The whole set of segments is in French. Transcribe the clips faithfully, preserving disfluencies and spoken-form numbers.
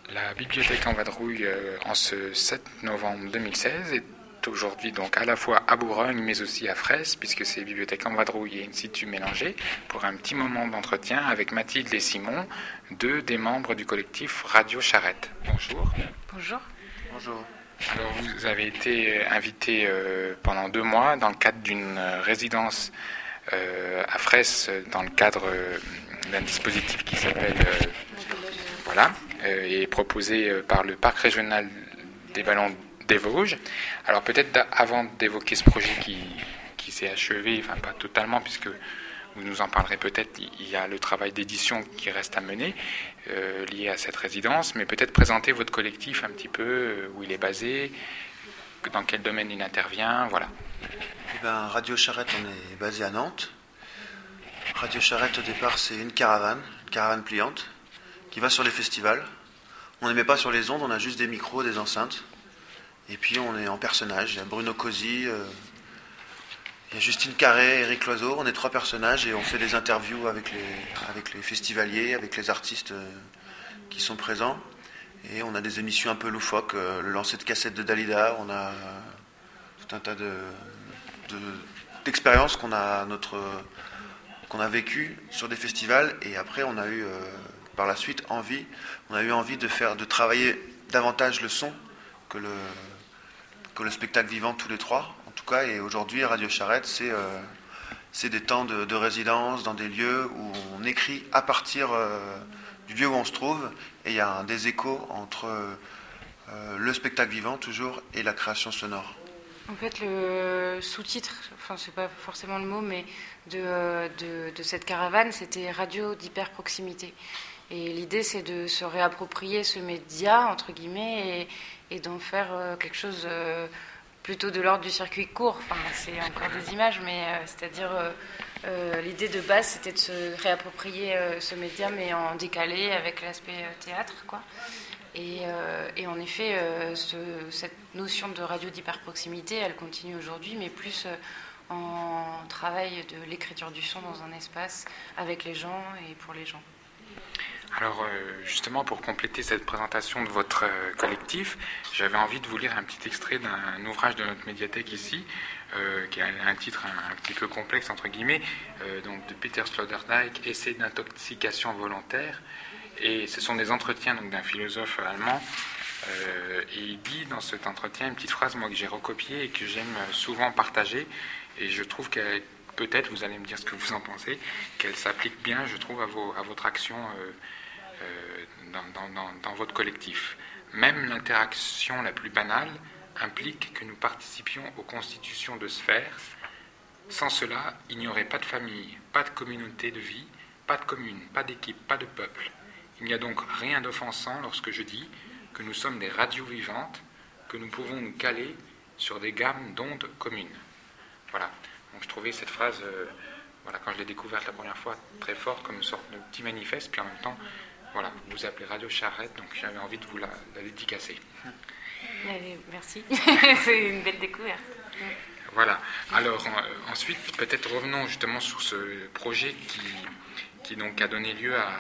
La bibliothèque en Vadrouille, euh, en ce sept novembre deux mille seize, est aujourd'hui donc à la fois à Bourgogne mais aussi à Fraisse, puisque c'est bibliothèque en Vadrouille et in-situ mélangé, pour un petit moment d'entretien avec Mathilde et Simon, deux des membres du collectif Radio Charrette. Bonjour. Bonjour. Bonjour. Alors vous avez été invité euh, pendant deux mois dans le cadre d'une résidence euh, à Fraisse, dans le cadre euh, d'un dispositif qui s'appelle euh, voilà, euh, et proposé euh, par le parc régional des Ballons des Vosges. Alors peut-être avant d'évoquer ce projet qui, qui s'est achevé, enfin pas totalement puisque vous nous en parlerez peut-être, il y a le travail d'édition qui reste à mener euh, lié à cette résidence, mais peut-être présenter votre collectif un petit peu, euh, où il est basé, dans quel domaine il intervient, voilà. Eh ben, Radio Charrette, on est basé à Nantes. Radio Charrette, au départ, c'est une caravane, une caravane pliante, qui va sur les festivals. On ne met pas sur les ondes, on a juste des micros, des enceintes. Et puis on est en personnages. Il y a Bruno Cosi, euh, il y a Justine Carré, Éric Loiseau. On est trois personnages et on fait des interviews avec les, avec les festivaliers, avec les artistes euh, qui sont présents. Et on a des émissions un peu loufoques. Euh, le lancer de cassette de Dalida, on a tout un tas de, de, d'expériences qu'on a, notre, qu'on a vécues sur des festivals. Et après, on a eu... Euh, par la suite envie, on a eu envie de faire, de travailler davantage le son que le, que le spectacle vivant tous les trois, en tout cas. Et aujourd'hui, Radio Charrette, c'est, euh, c'est des temps de, de résidence dans des lieux où on écrit à partir euh, du lieu où on se trouve, et il y a un, des échos entre euh, le spectacle vivant toujours et la création sonore. En fait, le sous-titre, enfin c'est pas forcément le mot, mais de, de, de cette caravane, c'était radio d'hyper-proximité. Et l'idée, c'est de se réapproprier ce média, entre guillemets, et, et d'en faire euh, quelque chose euh, plutôt de l'ordre du circuit court. Enfin, c'est encore des images, mais euh, c'est-à-dire, euh, euh, l'idée de base, c'était de se réapproprier euh, ce média, mais en décalé, avec l'aspect euh, théâtre, quoi. Et, euh, et en effet, euh, ce, cette notion de radio d'hyperproximité, elle continue aujourd'hui, mais plus euh, en travail de l'écriture du son dans un espace, avec les gens et pour les gens. Alors justement, pour compléter cette présentation de votre collectif, j'avais envie de vous lire un petit extrait d'un ouvrage de notre médiathèque ici, euh, qui a un titre un, un petit peu complexe entre guillemets, euh, donc de Peter Sloterdijk, Essai d'intoxication volontaire, et ce sont des entretiens donc, d'un philosophe allemand, euh, et il dit dans cet entretien une petite phrase moi que j'ai recopiée et que j'aime souvent partager, et je trouve qu'elle peut-être, vous allez me dire ce que vous en pensez, qu'elle s'applique bien, je trouve, à, vos, à votre action euh, euh, dans, dans, dans, dans votre collectif. Même l'interaction la plus banale implique que nous participions aux constitutions de sphères. Sans cela, il n'y aurait pas de famille, pas de communauté de vie, pas de commune, pas d'équipe, pas de peuple. Il n'y a donc rien d'offensant lorsque je dis que nous sommes des radios vivantes, que nous pouvons nous caler sur des gammes d'ondes communes. Voilà. Donc je trouvais cette phrase, euh, voilà, quand je l'ai découverte la première fois, très forte, comme une sorte de petit manifeste, puis en même temps, voilà, vous vous appelez Radio Charrette, donc j'avais envie de vous la, la dédicacer. Allez, merci, c'est une belle découverte. Voilà, alors euh, ensuite, peut-être revenons justement sur ce projet qui, qui donc a donné lieu à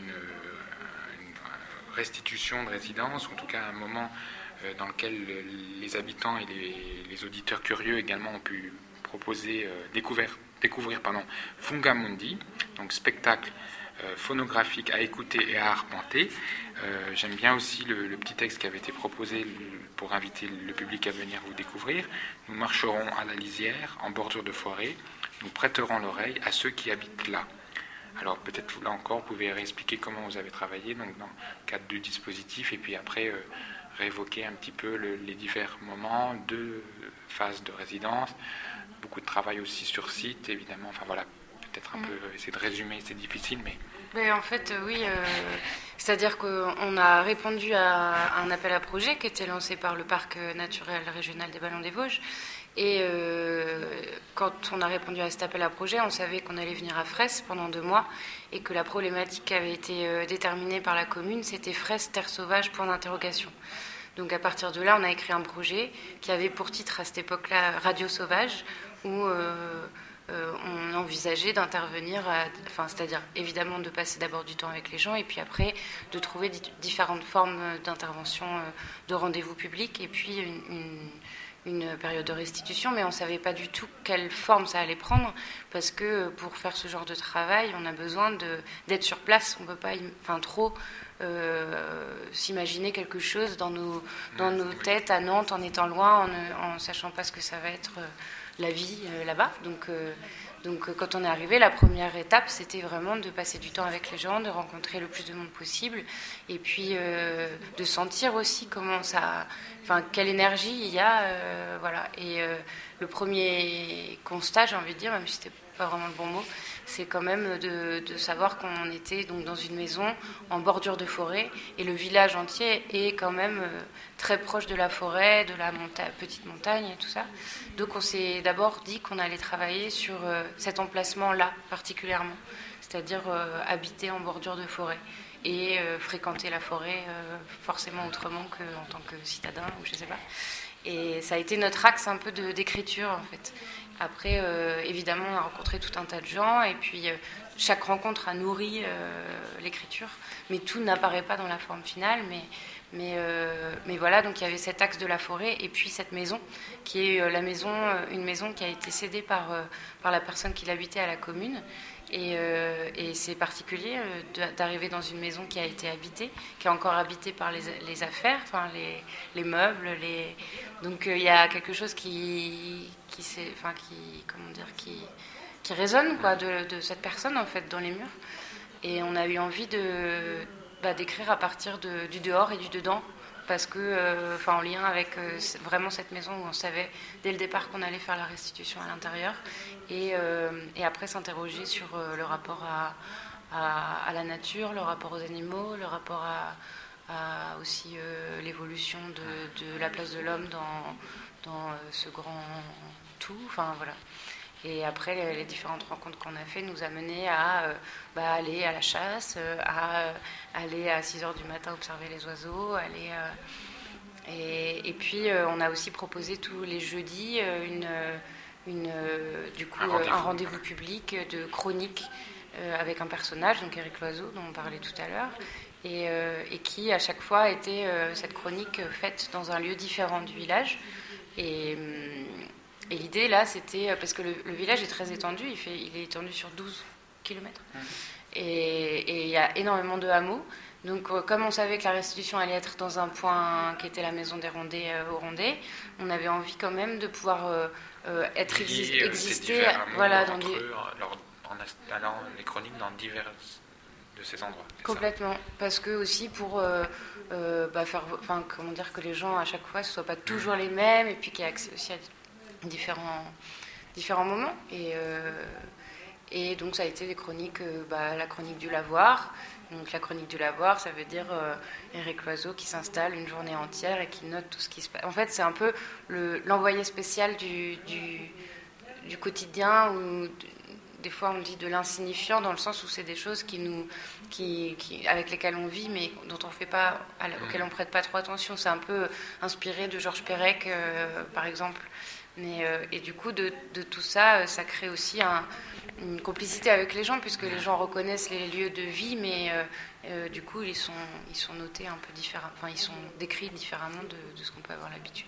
une, une restitution de résidence, ou en tout cas un moment euh, dans lequel les habitants et les, les auditeurs curieux également ont pu proposer, euh, découvrir, découvrir pardon, Funga Mundi, donc spectacle euh, phonographique à écouter et à arpenter. Euh, j'aime bien aussi le, le petit texte qui avait été proposé pour inviter le public à venir vous découvrir. Nous marcherons à la lisière, en bordure de forêt, nous prêterons l'oreille à ceux qui habitent là. Alors peut-être là encore, vous pouvez réexpliquer comment vous avez travaillé donc, dans le cadre du dispositif, et puis après euh, réévoquer un petit peu le, les divers moments, deux phases de résidence, beaucoup de travail aussi sur site, évidemment. Enfin voilà, peut-être un mmh. peu essayer de résumer, c'est difficile, mais... mais en fait, euh, oui, euh, c'est-à-dire qu'on a répondu à un appel à projet qui était lancé par le Parc naturel régional des Ballons des Vosges. Et euh, quand on a répondu à cet appel à projet, on savait qu'on allait venir à Fraisse pendant deux mois et que la problématique qui avait été euh, déterminée par la commune, c'était Fraisse, terre sauvage, point d'interrogation. Donc à partir de là, on a écrit un projet qui avait pour titre à cette époque-là Radio Sauvage, où euh, euh, on envisageait d'intervenir, à, enfin, c'est-à-dire évidemment de passer d'abord du temps avec les gens et puis après de trouver di- différentes formes d'intervention, euh, de rendez-vous publics et puis une, une une période de restitution, mais on ne savait pas du tout quelle forme ça allait prendre, parce que pour faire ce genre de travail, on a besoin de, d'être sur place. On ne peut pas enfin, trop euh, s'imaginer quelque chose dans nos, dans nos têtes à Nantes en étant loin, en ne sachant pas ce que ça va être euh, la vie euh, là-bas. Donc, euh, donc euh, quand on est arrivé, la première étape, c'était vraiment de passer du temps avec les gens, de rencontrer le plus de monde possible, et puis euh, de sentir aussi comment ça... Enfin, quelle énergie il y a, euh, voilà. Et euh, le premier constat, j'ai envie de dire, même si c'était pas vraiment le bon mot, c'est quand même de, de savoir qu'on était donc dans une maison en bordure de forêt et le village entier est quand même euh, très proche de la forêt, de la monta- petite montagne et tout ça. Donc on s'est d'abord dit qu'on allait travailler sur euh, cet emplacement-là particulièrement, c'est-à-dire euh, habiter en bordure de forêt et euh, fréquenter la forêt euh, forcément autrement qu'en tant que citadin ou je sais pas. Et ça a été notre axe un peu de, d'écriture en fait. Après, euh, évidemment, on a rencontré tout un tas de gens et puis euh, chaque rencontre a nourri euh, l'écriture, mais tout n'apparaît pas dans la forme finale. Mais, mais, euh, mais voilà, donc il y avait cet axe de la forêt et puis cette maison qui est euh, la maison, euh, une maison qui a été cédée par, euh, par la personne qui l'habitait à la commune. Et, euh, et c'est particulier euh, d'arriver dans une maison qui a été habitée, qui est encore habitée par les, les affaires, enfin les, les meubles, les... donc il euh, y a quelque chose qui, qui, enfin, qui, comment dire, qui, qui résonne quoi, de, de cette personne en fait dans les murs. Et on a eu envie de, bah, d'écrire à partir de, du dehors et du dedans, parce que, euh, enfin, en lien avec euh, vraiment cette maison où on savait dès le départ qu'on allait faire la restitution à l'intérieur, et, euh, et après s'interroger sur euh, le rapport à, à, à la nature, le rapport aux animaux, le rapport à, à aussi euh, l'évolution de, de la place de l'homme dans, dans euh, ce grand tout, enfin voilà. Et après, les, les différentes rencontres qu'on a fait nous a mené à euh, bah, aller à la chasse, euh, à euh, aller à six heures du matin observer les oiseaux, aller, euh, et, et puis euh, on a aussi proposé tous les jeudis euh, une, une, euh, du coup, un rendez-vous, un rendez-vous public de chronique euh, avec un personnage, donc Éric Loiseau, dont on parlait tout à l'heure, et, euh, et qui à chaque fois était euh, cette chronique faite dans un lieu différent du village. Et... Et l'idée, là, c'était... Parce que le, le village est très étendu, il, fait, il est étendu sur douze kilomètres. Et il y a énormément de hameaux. Donc, euh, comme on savait que la restitution allait être dans un point qui était la maison des Rondets euh, au Rondet, on avait envie quand même de pouvoir euh, euh, être exi- exister voilà, dans des... eux, en installant les chroniques dans divers de ces endroits. Complètement. Parce que aussi pour euh, euh, bah, faire... Enfin, comment dire, que les gens, à chaque fois, ce ne soient pas toujours les mêmes, et puis qu'il y ait accès aussi à différents, différents moments. Et, euh, et donc ça a été des chroniques, euh, bah, la chronique du lavoir. Donc la chronique du lavoir, ça veut dire euh, Éric Loiseau qui s'installe une journée entière et qui note tout ce qui se passe. En fait, c'est un peu le, l'envoyé spécial du, du, du quotidien, ou des fois on dit de l'insignifiant, dans le sens où c'est des choses qui nous, qui, qui, avec lesquelles on vit, mais dont on fait pas, auxquelles on prête pas trop attention. C'est un peu inspiré de Georges Perec, euh, par exemple. Mais, euh, et du coup, de, de tout ça, ça crée aussi un, une complicité avec les gens, puisque les gens reconnaissent les lieux de vie, mais euh, euh, du coup, ils sont, ils sont notés un peu différemment, enfin, ils sont décrits différemment de, de ce qu'on peut avoir l'habitude.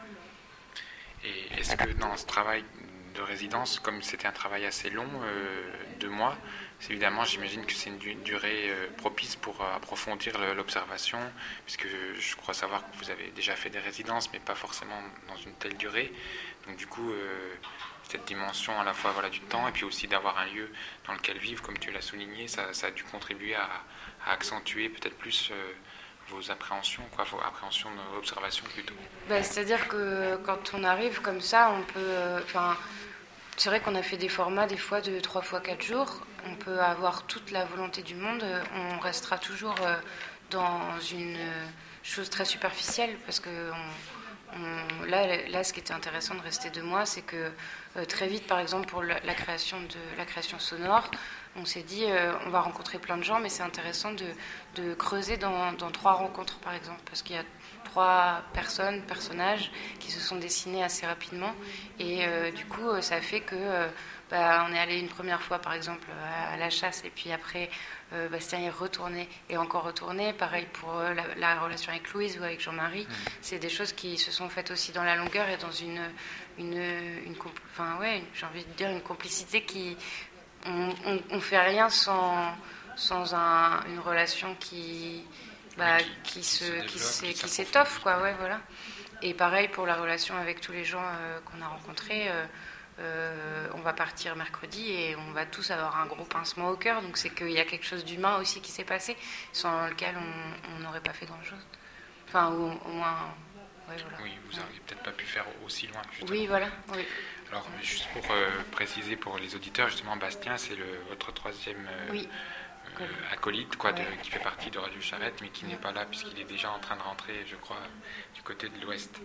Et est-ce que dans ce travail de résidence, comme c'était un travail assez long, euh, deux mois, c'est évidemment, j'imagine que c'est une durée euh, propice pour euh, approfondir le, l'observation, puisque je crois savoir que vous avez déjà fait des résidences, mais pas forcément dans une telle durée. Donc du coup, euh, cette dimension à la fois voilà, du temps, et puis aussi d'avoir un lieu dans lequel vivre, comme tu l'as souligné, ça, ça a dû contribuer à, à accentuer peut-être plus euh, vos appréhensions, quoi, vos appréhensions de l'observation plutôt. Ben, c'est-à-dire que quand on arrive comme ça, on peut... Enfin, euh, c'est vrai qu'on a fait des formats des fois de trois fois quatre jours. On peut avoir toute la volonté du monde. On restera toujours dans une chose très superficielle, parce que on, on, là, là, ce qui était intéressant de rester deux mois, c'est que euh, très vite, par exemple, pour la, la création de la création sonore, on s'est dit, euh, on va rencontrer plein de gens, mais c'est intéressant de, de creuser dans, dans trois rencontres, par exemple, parce qu'il y a trois personnes, personnages, qui se sont dessinés assez rapidement, et euh, du coup, ça fait que euh, bah, on est allé une première fois, par exemple, à, à la chasse, et puis après, euh, Bastien est retourné, et encore retourné, pareil pour euh, la, la relation avec Louise ou avec Jean-Marie, mmh. C'est des choses qui se sont faites aussi dans la longueur, et dans une, une, une, une enfin, ouais, j'ai envie de dire une complicité qui... On, on, on fait rien sans, sans un, une relation qui, bah, qui, qui, se, qui, se qui, qui s'étoffe, quoi, ouais, voilà. Et pareil pour la relation avec tous les gens euh, qu'on a rencontrés. Euh, euh, on va partir mercredi et on va tous avoir un gros pincement au cœur. Donc c'est qu'il y a quelque chose d'humain aussi qui s'est passé, sans lequel on n'aurait pas fait grand-chose. Enfin, ou, au moins... Ouais, voilà. Oui, vous n'auriez peut-être pas pu faire aussi loin. Justement. Oui, voilà. Oui. Alors, juste pour euh, préciser pour les auditeurs, justement, Bastien, c'est le, votre troisième euh, oui. euh, acolyte, quoi, ouais. de, qui fait partie de Radio Charrette, mais qui n'est pas là puisqu'il est déjà en train de rentrer, je crois, du côté de l'Ouest.